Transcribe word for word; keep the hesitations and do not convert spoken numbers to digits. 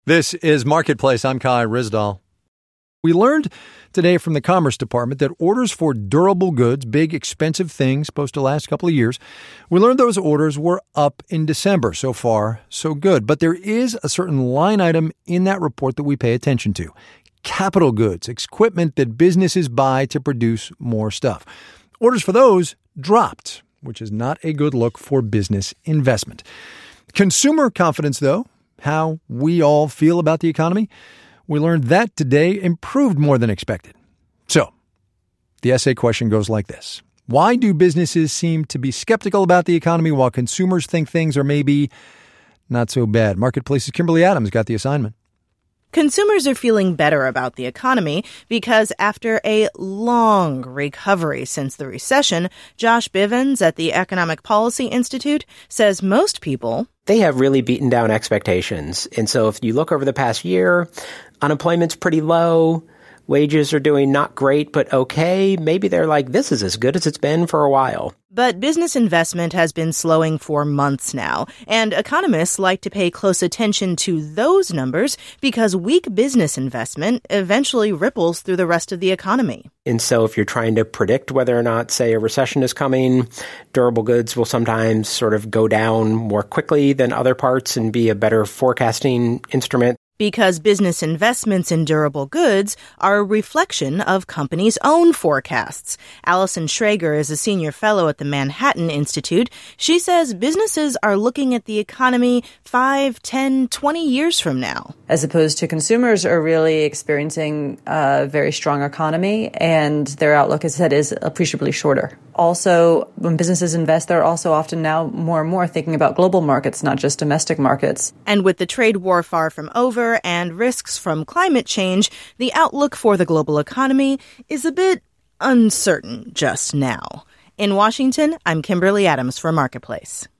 This is Marketplace. I'm Kai Ryssdal. We learned today from the Commerce Department that orders for durable goods, big, expensive things supposed to last a couple of years, we learned those orders were up in December. So far, so good. But there is a certain line item in that report that we pay attention to. Capital goods, equipment that businesses buy to produce more stuff. Orders for those dropped, which is not a good look for business investment. Consumer confidence, though, how we all feel about the economy, we learned that today improved more than expected. So, the essay question goes like this. Why do businesses seem to be skeptical about the economy while consumers think things are maybe not so bad? Marketplace's Kimberly Adams got the assignment. Consumers are feeling better about the economy because after a long recovery since the recession, Josh Bivens at the Economic Policy Institute says most people, they have really beaten down expectations. And so if you look over the past year, unemployment's pretty low. Wages are doing not great, but okay. Maybe they're like, this is as good as it's been for a while. But business investment has been slowing for months now, and economists like to pay close attention to those numbers because weak business investment eventually ripples through the rest of the economy. And so if you're trying to predict whether or not, say, a recession is coming, durable goods will sometimes sort of go down more quickly than other parts and be a better forecasting instrument. Because business investments in durable goods are a reflection of companies' own forecasts. Allison Schrager is a senior fellow at the Manhattan Institute. She says businesses are looking at the economy five, ten, twenty years from now. As opposed to consumers are really experiencing a very strong economy, and their outlook, as I said, is appreciably shorter. Also, when businesses invest, they're also often now more and more thinking about global markets, not just domestic markets. And with the trade war far from over and risks from climate change, the outlook for the global economy is a bit uncertain just now. In Washington, I'm Kimberly Adams for Marketplace.